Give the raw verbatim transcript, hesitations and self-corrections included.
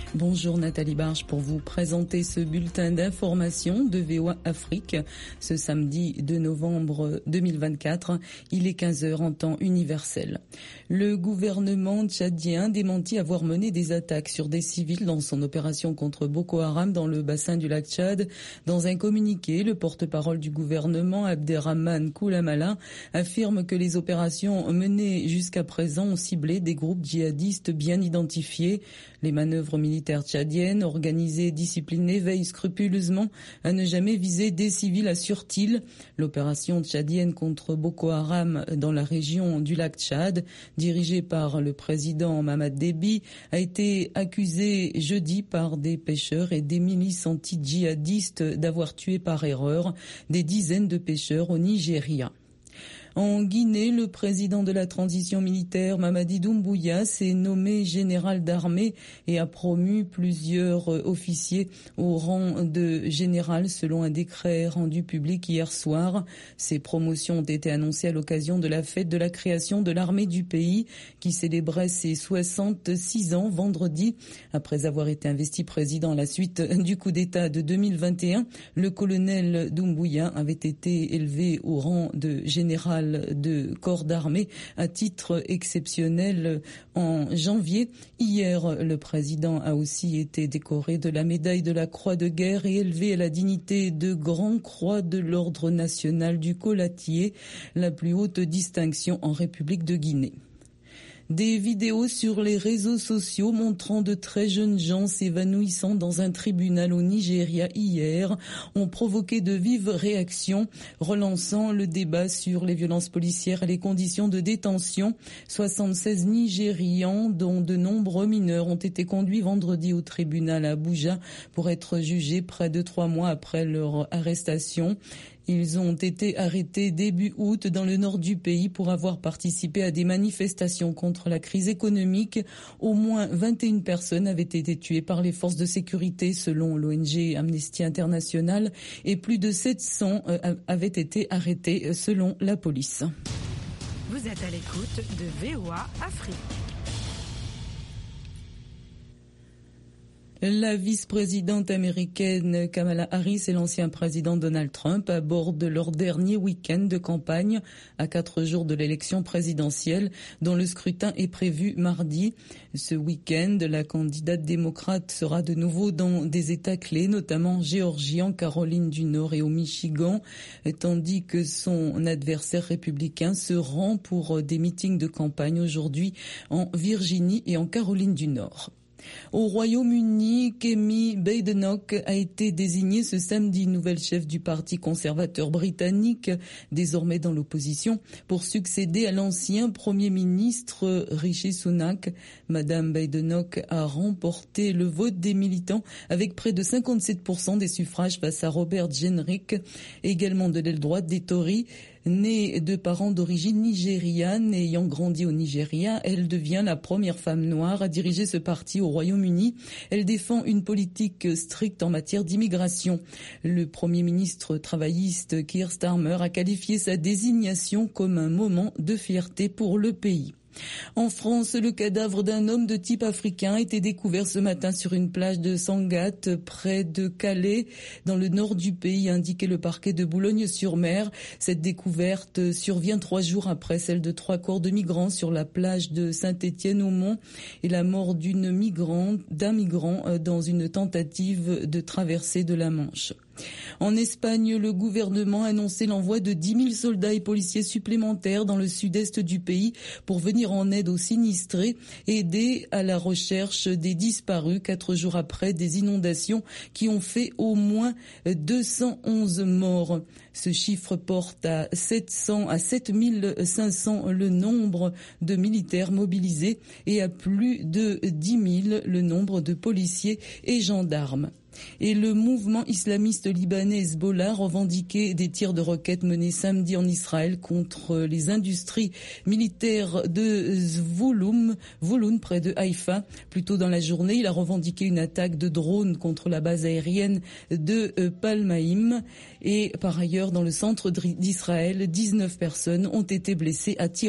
Bonjour Nathalie Barge pour vous présenter ce bulletin d'information de V O A Afrique. Ce samedi deux novembre deux mille vingt-quatre, il est quinze heures en temps universel. Le gouvernement tchadien démentit avoir mené des attaques sur des civils dans son opération contre Boko Haram dans le bassin du lac Tchad. Dans un communiqué, le porte-parole du gouvernement, Abderrahmane Koulamala, affirme que les opérations menées jusqu'à présent ont ciblé des groupes djihadistes bien identifiés. Les manœuvres militaires tchadiennes, organisées et disciplinées, veillent scrupuleusement à ne jamais viser des civils à Surtil. L'opération tchadienne contre Boko Haram dans la région du lac Tchad, dirigée par le président Mamad Déby, a été accusée jeudi par des pêcheurs et des milices anti-djihadistes d'avoir tué par erreur des dizaines de pêcheurs au Nigeria. En Guinée, le président de la transition militaire, Mamadi Doumbouya, s'est nommé général d'armée et a promu plusieurs officiers au rang de général selon un décret rendu public hier soir. Ces promotions ont été annoncées à l'occasion de la fête de la création de l'armée du pays qui célébrait ses soixante-six ans vendredi. Après avoir été investi président à la suite du coup d'État de deux mille vingt et un, le colonel Doumbouya avait été élevé au rang de général de corps d'armée à titre exceptionnel en janvier. Hier, le président a aussi été décoré de la médaille de la Croix de guerre et élevé à la dignité de Grand Croix de l'Ordre national du Colatier, la plus haute distinction en République de Guinée. Des vidéos sur les réseaux sociaux montrant de très jeunes gens s'évanouissant dans un tribunal au Nigeria hier ont provoqué de vives réactions, relançant le débat sur les violences policières et les conditions de détention. soixante-seize Nigérians, dont de nombreux mineurs, ont été conduits vendredi au tribunal à Abuja pour être jugés près de trois mois après leur arrestation. Ils ont été arrêtés début août dans le nord du pays pour avoir participé à des manifestations contre la crise économique. Au moins vingt et une personnes avaient été tuées par les forces de sécurité selon l'O N G Amnesty International et plus de sept cents avaient été arrêtés selon la police. Vous êtes à l'écoute de V O A Afrique. La vice-présidente américaine Kamala Harris et l'ancien président Donald Trump abordent leur dernier week-end de campagne à quatre jours de l'élection présidentielle dont le scrutin est prévu mardi. Ce week-end, la candidate démocrate sera de nouveau dans des États clés, notamment en Géorgie, en Caroline du Nord et au Michigan, tandis que son adversaire républicain se rend pour des meetings de campagne aujourd'hui en Virginie et en Caroline du Nord. Au Royaume-Uni, Kemi Badenoch a été désignée ce samedi nouvelle chef du Parti conservateur britannique, désormais dans l'opposition, pour succéder à l'ancien Premier ministre Rishi Sunak. Madame Badenoch a remporté le vote des militants avec près de cinquante-sept pour cent des suffrages face à Robert Jenrick, également de l'aile droite des Tories. Née de parents d'origine nigériane et ayant grandi au Nigeria, elle devient la première femme noire à diriger ce parti au Royaume-Uni. Elle défend une politique stricte en matière d'immigration. Le Premier ministre travailliste Keir Starmer a qualifié sa désignation comme un moment de fierté pour le pays. En France, le cadavre d'un homme de type africain a été découvert ce matin sur une plage de Sangatte, près de Calais, dans le nord du pays, a indiqué le parquet de Boulogne-sur-Mer. Cette découverte survient trois jours après celle de trois corps de migrants sur la plage de Saint-Étienne-au-Mont et la mort d'une migrante, d'un migrant dans une tentative de traversée de la Manche. En Espagne, le gouvernement a annoncé l'envoi de dix mille soldats et policiers supplémentaires dans le sud-est du pays pour venir en aide aux sinistrés et aider à la recherche des disparus quatre jours après des inondations qui ont fait au moins deux cent onze morts. Ce chiffre porte à sept cents à sept mille cinq cents le nombre de militaires mobilisés et à plus de dix mille le nombre de policiers et gendarmes. Et le mouvement islamiste libanais Hezbollah revendiquait des tirs de roquettes menés samedi en Israël contre les industries militaires de Zvouloum, Zvouloun près de Haïfa. Plus tôt dans la journée, il a revendiqué une attaque de drones contre la base aérienne de Palmaïm. Et par ailleurs, dans le centre d'Israël, dix-neuf personnes ont été blessées à tirs